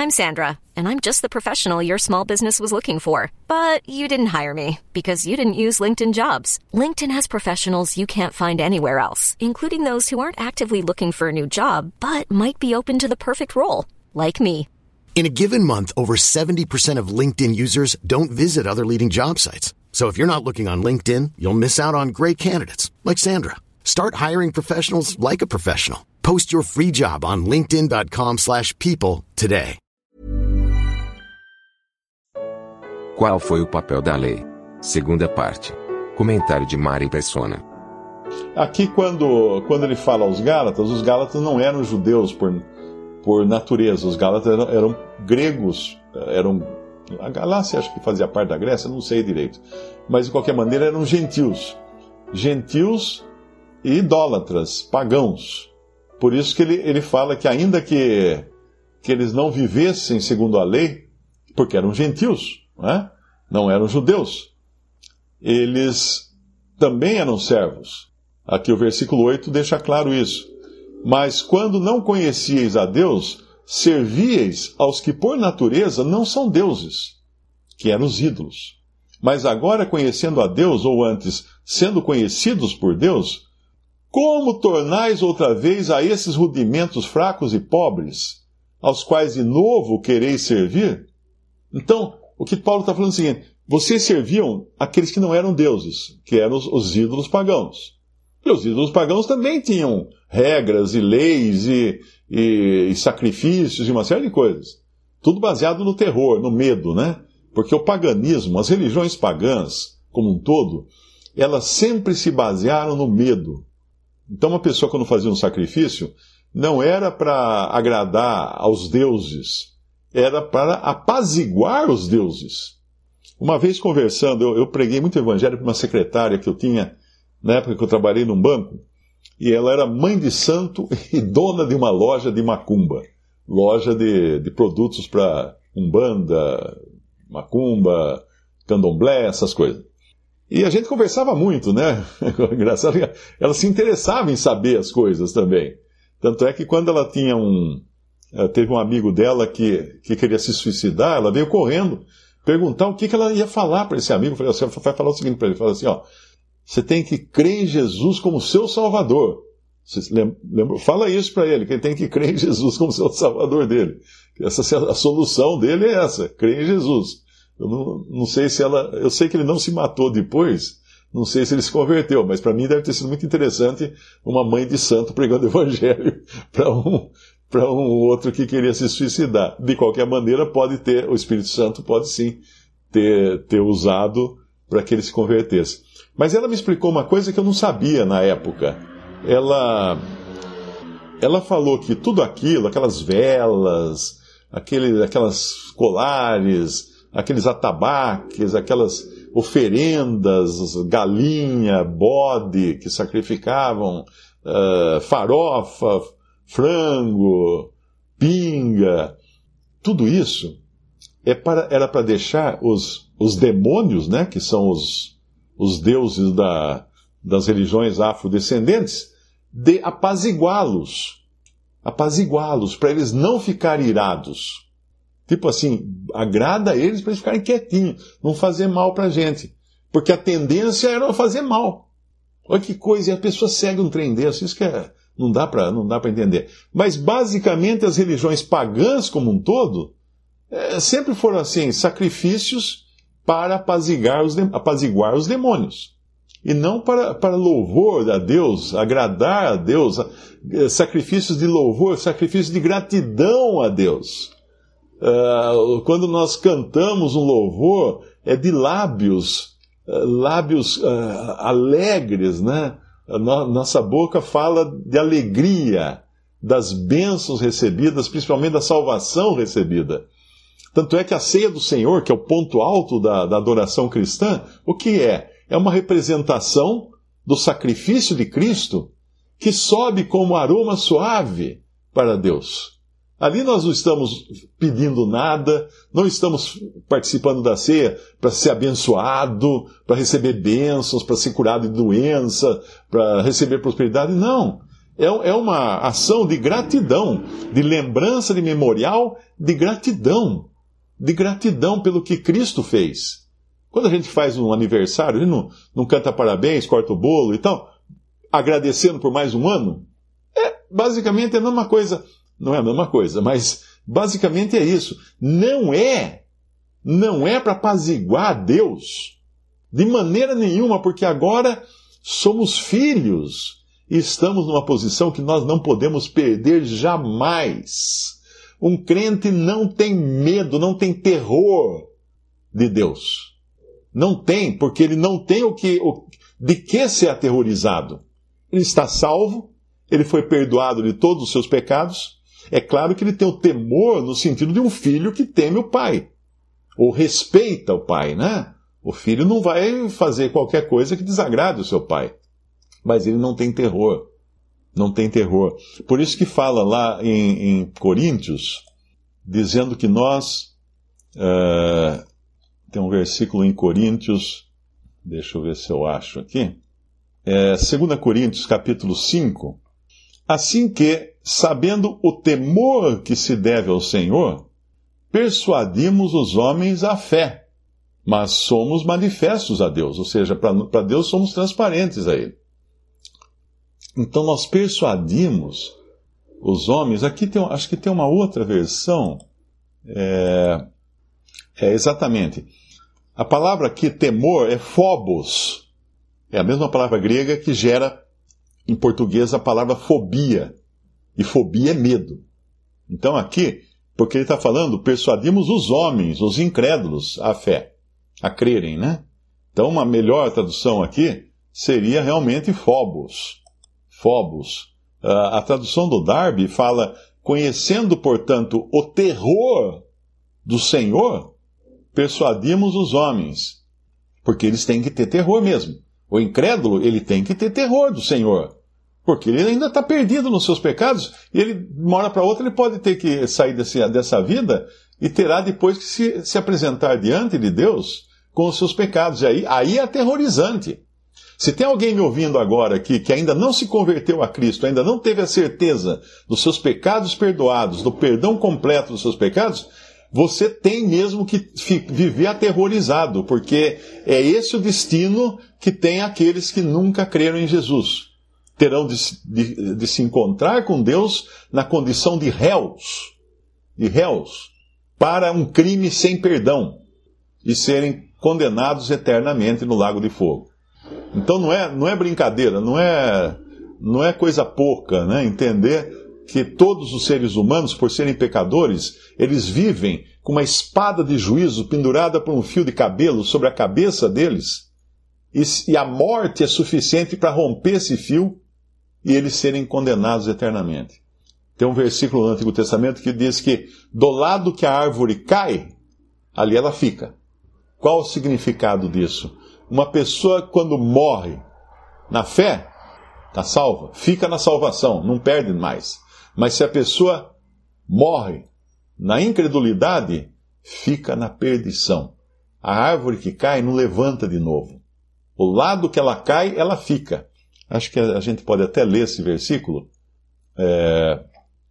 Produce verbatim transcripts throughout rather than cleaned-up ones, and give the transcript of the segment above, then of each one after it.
I'm Sandra, and I'm just the professional your small business was looking for. But you didn't hire me because you didn't use LinkedIn Jobs. LinkedIn has professionals you can't find anywhere else, including those who aren't actively looking for a new job, but might be open to the perfect role, like me. In a given month, over seventy percent of LinkedIn users don't visit other leading job sites. So if you're not looking on LinkedIn, you'll miss out on great candidates like Sandra. Start hiring professionals like a professional. Post your free job on linkedin.com slash people today. Qual foi o papel da lei? Segunda parte. Comentário de Mari Persona. Aqui quando, quando ele fala aos Gálatas, os Gálatas não eram judeus por, por natureza. Os Gálatas eram, eram gregos, eram... A Galácia acho que fazia parte da Grécia, não sei direito. Mas de qualquer maneira eram gentios. Gentios e idólatras, pagãos. Por isso que ele, ele fala que ainda que, que eles não vivessem segundo a lei, porque eram gentios, não é? Não eram judeus, eles também eram servos. Aqui o versículo oito deixa claro isso. Mas quando não conhecieis a Deus, servíeis aos que por natureza não são deuses, que eram os ídolos. Mas agora conhecendo a Deus, ou antes, sendo conhecidos por Deus, como tornais outra vez a esses rudimentos fracos e pobres, aos quais de novo quereis servir? Então, o que Paulo está falando é o seguinte: vocês serviam aqueles que não eram deuses, que eram os, os ídolos pagãos. E os ídolos pagãos também tinham regras e leis e, e, e sacrifícios e uma série de coisas. Tudo baseado no terror, no medo, né? Porque o paganismo, as religiões pagãs, como um todo, elas sempre se basearam no medo. Então uma pessoa quando fazia um sacrifício, não era para agradar aos deuses, era para apaziguar os deuses. Uma vez conversando, eu, eu preguei muito evangelho para uma secretária que eu tinha, na época que eu trabalhei num banco, e ela era mãe de santo e dona de uma loja de macumba. Loja de, de produtos para umbanda, macumba, candomblé, essas coisas. E a gente conversava muito, né? Engraçado, ela se interessava em saber as coisas também. Tanto é que quando ela tinha um... Teve um amigo dela que, que queria se suicidar, ela veio correndo perguntar o que, que ela ia falar para esse amigo. Eu falei, você vai falar o seguinte para ele, fala assim, ó, você tem que crer em Jesus como seu Salvador. Você lembra? Fala isso para ele, que ele tem que crer em Jesus como seu Salvador dele. Essa, a solução dele é essa, crer em Jesus. Eu não, não sei se ela... Eu sei que ele não se matou depois, não sei se ele se converteu, mas para mim deve ter sido muito interessante uma mãe de santo pregando evangelho para um, para um outro que queria se suicidar. De qualquer maneira, pode ter, o Espírito Santo pode sim ter, ter usado para que ele se convertesse. Mas ela me explicou uma coisa que eu não sabia na época. Ela, ela falou que tudo aquilo, aquelas velas, aquele, aquelas colares, aqueles atabaques, aquelas oferendas, galinha, bode que sacrificavam, uh, farofa, frango, pinga, tudo isso é para, era para deixar os, os demônios, né, que são os, os deuses da, das religiões afrodescendentes, de apaziguá-los, apaziguá-los, para eles não ficarem irados. Tipo assim, agrada a eles para eles ficarem quietinhos, não fazer mal para a gente. Porque a tendência era fazer mal. Olha que coisa, e a pessoa segue um trem desse, isso que é, não dá para não dá para entender. Mas basicamente as religiões pagãs como um todo, é, sempre foram assim, sacrifícios para apaziguar os, apaziguar os demônios. E não para, para louvor a Deus, agradar a Deus, sacrifícios de louvor, sacrifícios de gratidão a Deus. Uh, quando nós cantamos um louvor, é de lábios, uh, lábios uh, alegres, né? No, nossa boca fala de alegria, das bênçãos recebidas, principalmente da salvação recebida. Tanto é que a ceia do Senhor, que é o ponto alto da, da adoração cristã, o que é? É uma representação do sacrifício de Cristo que sobe como aroma suave para Deus. Ali nós não estamos pedindo nada, não estamos participando da ceia para ser abençoado, para receber bênçãos, para ser curado de doença, para receber prosperidade. Não. É, é uma ação de gratidão, de lembrança, de memorial, de gratidão. De gratidão pelo que Cristo fez. Quando a gente faz um aniversário, a gente não, não canta parabéns, corta o bolo e tal, agradecendo por mais um ano, é basicamente a mesma coisa. Não é a mesma coisa, mas basicamente é isso. Não é, não é para apaziguar Deus, de maneira nenhuma, porque agora somos filhos e estamos numa posição que nós não podemos perder jamais. Um crente não tem medo, não tem terror de Deus. Não tem, porque ele não tem o que, o, de que ser aterrorizado. Ele está salvo, ele foi perdoado de todos os seus pecados. É claro que ele tem o temor no sentido de um filho que teme o pai, ou respeita o pai, né? O filho não vai fazer qualquer coisa que desagrade o seu pai, mas ele não tem terror. Não tem terror. Por isso que fala lá em, em Coríntios, dizendo que nós... Uh, tem um versículo em Coríntios, deixa eu ver se eu acho aqui, é, dois Coríntios capítulo cinco, assim que, sabendo o temor que se deve ao Senhor, persuadimos os homens à fé, mas somos manifestos a Deus, ou seja, para Deus somos transparentes a Ele. Então nós persuadimos os homens. Aqui tem, acho que tem uma outra versão. É, é exatamente. A palavra aqui, temor, é phobos. É a mesma palavra grega que gera, em português, a palavra fobia. E fobia é medo. Então aqui, porque ele está falando, persuadimos os homens, os incrédulos, à fé, a crerem, né? Então uma melhor tradução aqui seria realmente phobos. Phobos. A tradução do Darby fala, conhecendo, portanto, o terror do Senhor, persuadimos os homens. Porque eles têm que ter terror mesmo. O incrédulo, ele tem que ter terror do Senhor. Porque ele ainda está perdido nos seus pecados, e ele, de uma hora para outra, ele pode ter que sair desse, dessa vida e terá depois que se, se apresentar diante de Deus com os seus pecados. E aí, aí é aterrorizante. Se tem alguém me ouvindo agora aqui que ainda não se converteu a Cristo, ainda não teve a certeza dos seus pecados perdoados, do perdão completo dos seus pecados, você tem mesmo que viver aterrorizado, porque é esse o destino que tem aqueles que nunca creram em Jesus. Terão de, de, de se encontrar com Deus na condição de réus, de réus, para um crime sem perdão, e serem condenados eternamente no lago de fogo. Então não é, não é brincadeira, não é, não é coisa pouca, né? Entender que todos os seres humanos, por serem pecadores, eles vivem com uma espada de juízo pendurada por um fio de cabelo sobre a cabeça deles, e, e a morte é suficiente para romper esse fio e eles serem condenados eternamente. Tem um versículo no Antigo Testamento que diz que do lado que a árvore cai, ali ela fica. Qual o significado disso? Uma pessoa, quando morre na fé, está salva, fica na salvação, não perde mais. Mas se a pessoa morre na incredulidade, fica na perdição. A árvore que cai não levanta de novo. O lado que ela cai, ela fica. Acho que a gente pode até ler esse versículo. É,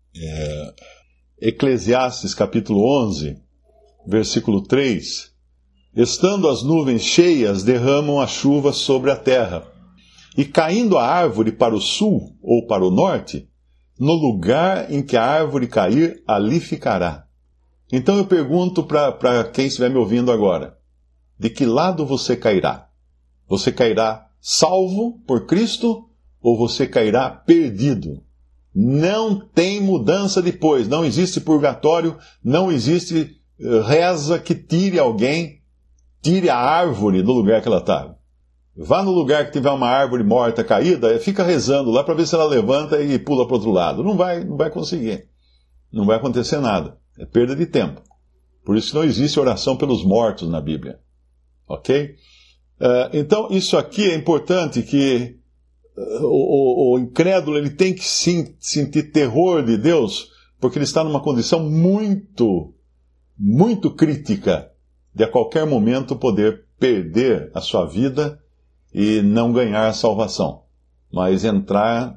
é, Eclesiastes capítulo onze, versículo três. Estando as nuvens cheias, derramam a chuva sobre a terra. E caindo a árvore para o sul ou para o norte, no lugar em que a árvore cair, ali ficará. Então eu pergunto para quem estiver me ouvindo agora, de que lado você cairá? Você cairá salvo por Cristo ou você cairá perdido? Não tem mudança depois, não existe purgatório, não existe reza que tire alguém, tire a árvore do lugar que ela está. Vá no lugar que tiver uma árvore morta, caída, fica rezando lá para ver se ela levanta e pula para o outro lado. Não vai, não vai conseguir. Não vai acontecer nada. É perda de tempo. Por isso que não existe oração pelos mortos na Bíblia. Ok? Uh, então, isso aqui é importante que uh, o, o, o incrédulo ele tem que sim, sentir terror de Deus, porque ele está numa condição muito, muito crítica de a qualquer momento poder perder a sua vida e não ganhar a salvação, mas entrar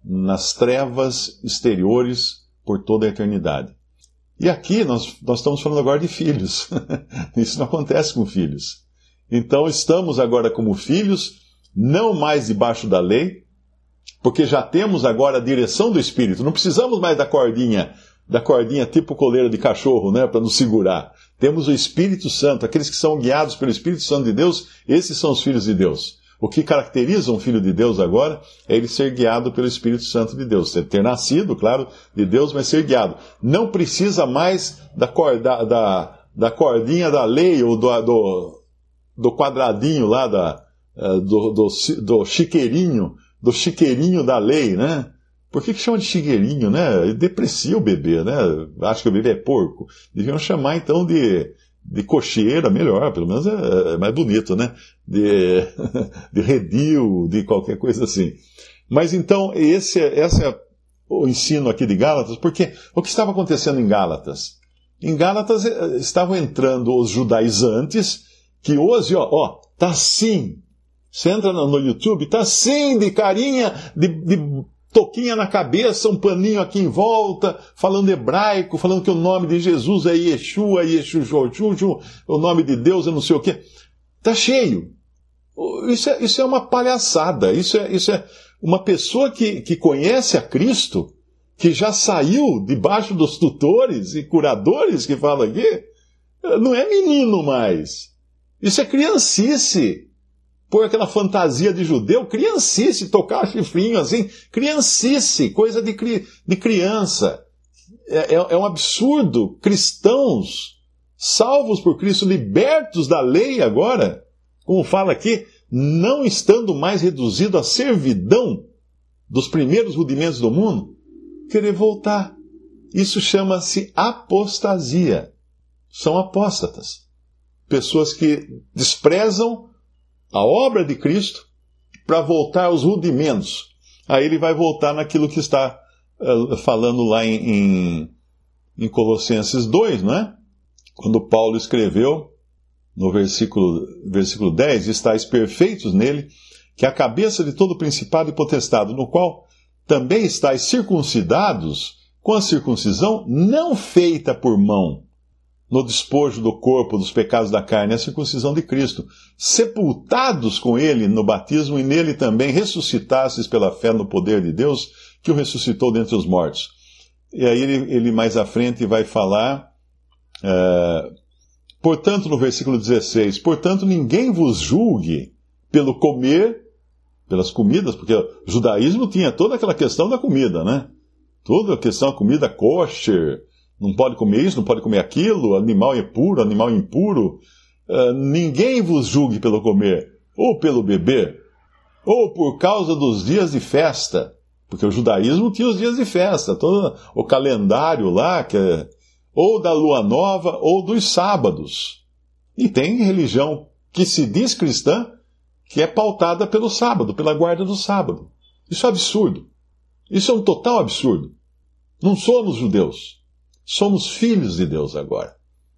nas trevas exteriores por toda a eternidade. E aqui nós, nós estamos falando agora de filhos. Isso não acontece com filhos. Então estamos agora como filhos, não mais debaixo da lei, porque já temos agora a direção do Espírito. Não precisamos mais da cordinha, da cordinha tipo coleira de cachorro, né, para nos segurar. Temos o Espírito Santo, aqueles que são guiados pelo Espírito Santo de Deus, esses são os filhos de Deus. O que caracteriza um filho de Deus agora é ele ser guiado pelo Espírito Santo de Deus. Ter nascido, claro, de Deus, mas ser guiado. Não precisa mais da, corda, da, da cordinha da lei ou do, do, do quadradinho lá, da, do, do, do chiqueirinho, do chiqueirinho da lei, né? Por que que chama de chiqueirinho, né? Deprecia o bebê, né? Acha que o bebê é porco. Deviam chamar, então, de... de cocheira, melhor, pelo menos é, é mais bonito, né? De, de redil, de qualquer coisa assim. Mas então, esse, esse é o ensino aqui de Gálatas, porque o que estava acontecendo em Gálatas? Em Gálatas estavam entrando os judaizantes, que hoje, ó, ó, tá assim. Você entra no, no YouTube, tá assim, de carinha, de, de toquinha na cabeça, um paninho aqui em volta, falando hebraico, falando que o nome de Jesus é Yeshua, Yeshujojuju, o nome de Deus é não sei o quê. Tá cheio. Isso é, isso é uma palhaçada. Isso é, isso é uma pessoa que, que conhece a Cristo, que já saiu debaixo dos tutores e curadores que falam aqui, não é menino mais. Isso é criancice. Pôr aquela fantasia de judeu, criancice, tocar chifrinho assim, criancice, coisa de, cri, de criança. É, é, é um absurdo. Cristãos, salvos por Cristo, libertos da lei agora, como fala aqui, não estando mais reduzido à servidão dos primeiros rudimentos do mundo, querer voltar. Isso chama-se apostasia. São apóstatas. Pessoas que desprezam a obra de Cristo para voltar aos rudimentos. Aí ele vai voltar naquilo que está uh, falando lá em, em, em Colossenses dois, não é? Quando Paulo escreveu no versículo, versículo dez, estáis perfeitos nele, que é a cabeça de todo principado e potestado, no qual também estáis circuncidados com a circuncisão não feita por mão, no despojo do corpo dos pecados da carne, a circuncisão de Cristo, sepultados com ele no batismo e nele também ressuscitastes pela fé no poder de Deus, que o ressuscitou dentre os mortos. E aí ele, ele mais à frente vai falar, uh, portanto, no versículo dezesseis, portanto, ninguém vos julgue pelo comer, pelas comidas, porque o judaísmo tinha toda aquela questão da comida, né? Toda a questão da comida kosher, não pode comer isso, não pode comer aquilo, animal é puro, animal é impuro. Uh, ninguém vos julgue pelo comer, ou pelo beber, ou por causa dos dias de festa, porque o judaísmo tinha os dias de festa, todo o calendário lá, que é, ou da lua nova, ou dos sábados. E tem religião que se diz cristã, que é pautada pelo sábado, pela guarda do sábado. Isso é absurdo. Isso é um total absurdo. Não somos judeus. Somos filhos de Deus agora,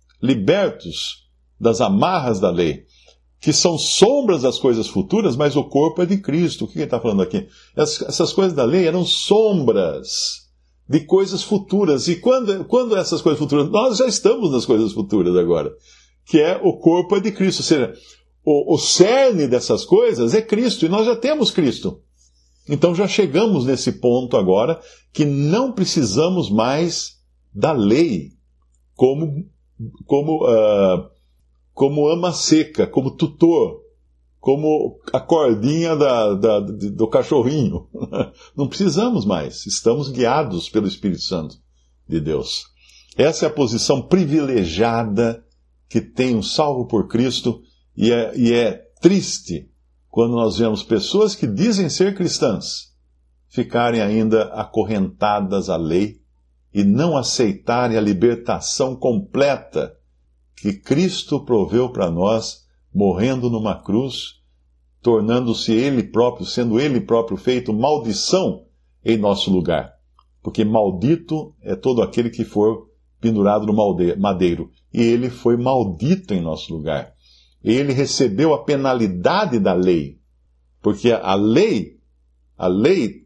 libertos das amarras da lei, que são sombras das coisas futuras, mas o corpo é de Cristo. O que ele está falando aqui? Essas coisas da lei eram sombras de coisas futuras. E quando, quando essas coisas futuras... Nós já estamos nas coisas futuras agora, que é o corpo é de Cristo. Ou seja, o, o cerne dessas coisas é Cristo, e nós já temos Cristo. Então já chegamos nesse ponto agora, que não precisamos mais da lei, como, como, uh, como ama seca, como tutor, como a cordinha da, da, do cachorrinho. Não precisamos mais, estamos guiados pelo Espírito Santo de Deus. Essa é a posição privilegiada que tem um salvo por Cristo, e é, e é triste quando nós vemos pessoas que dizem ser cristãs ficarem ainda acorrentadas à lei, e não aceitarem a libertação completa que Cristo proveu para nós, morrendo numa cruz, tornando-se Ele próprio, sendo Ele próprio feito maldição em nosso lugar. Porque maldito é todo aquele que for pendurado no madeiro. E Ele foi maldito em nosso lugar. Ele recebeu a penalidade da lei. Porque a lei, a lei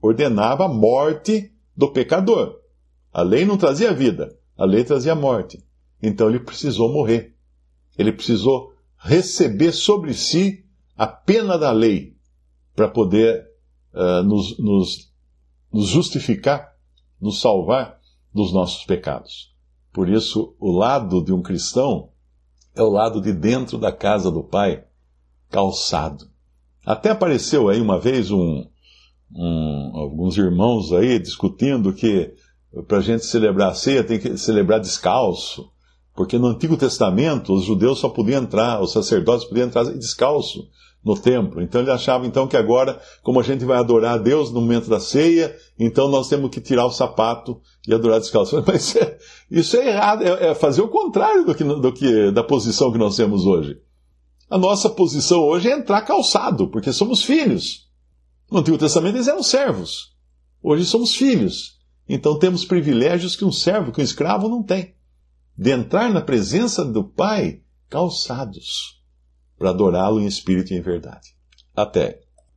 ordenava a morte do pecador. A lei não trazia vida, a lei trazia morte. Então ele precisou morrer. Ele precisou receber sobre si a pena da lei para poder uh, nos, nos, nos justificar, nos salvar dos nossos pecados. Por isso, o lado de um cristão é o lado de dentro da casa do Pai, calçado. Até apareceu aí uma vez um, um, alguns irmãos aí discutindo que para a gente celebrar a ceia tem que celebrar descalço, porque no Antigo Testamento os judeus só podiam entrar, os sacerdotes podiam entrar descalço no templo. Então ele achava então que agora, como a gente vai adorar a Deus no momento da ceia, então nós temos que tirar o sapato e adorar descalço. Mas é, isso é errado, é, é fazer o contrário do que, do que, da posição que nós temos hoje. A nossa posição hoje é entrar calçado, porque somos filhos. No Antigo Testamento eles eram servos. Hoje somos filhos. Então temos privilégios que um servo, que um escravo não tem. De entrar na presença do Pai calçados, para adorá-lo em espírito e em verdade. Até.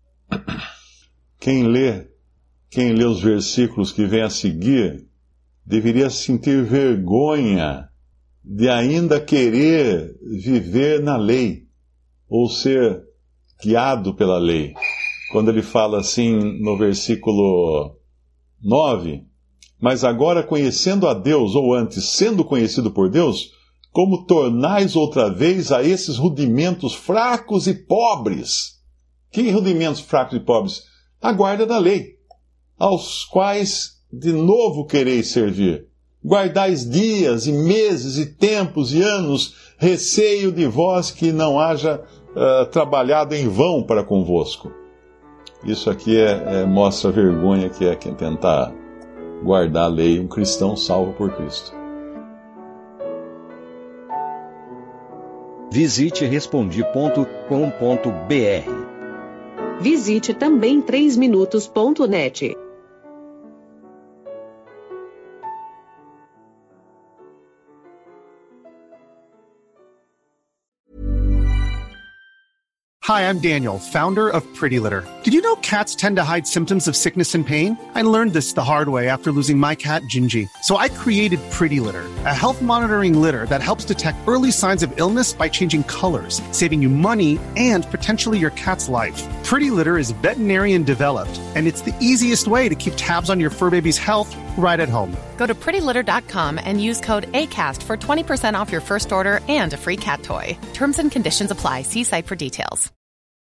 Quem lê, quem lê os versículos que vêm a seguir, deveria sentir vergonha de ainda querer viver na lei, ou ser guiado pela lei. Quando ele fala assim no versículo nove, mas agora conhecendo a Deus, ou antes, sendo conhecido por Deus, como tornais outra vez a esses rudimentos fracos e pobres. Que rudimentos fracos e pobres? A guarda da lei, aos quais de novo quereis servir. Guardais dias e meses e tempos e anos, receio de vós que não haja uh, trabalhado em vão para convosco. Isso aqui é, é, mostra a vergonha que é quem tentar guardar a lei, um cristão salvo por Cristo. Visite respondi ponto com ponto br. Visite também três minutos ponto net. Hi, I'm Daniel, founder of Pretty Litter. Did you know cats tend to hide symptoms of sickness and pain? I learned this the hard way after losing my cat, Gingy. So I created Pretty Litter, a health monitoring litter that helps detect early signs of illness by changing colors, saving you money and potentially your cat's life. Pretty Litter is veterinarian developed, and it's the easiest way to keep tabs on your fur baby's health right at home. Go to pretty litter dot com and use code ACAST for twenty percent off your first order and a free cat toy. Terms and conditions apply. See site for details.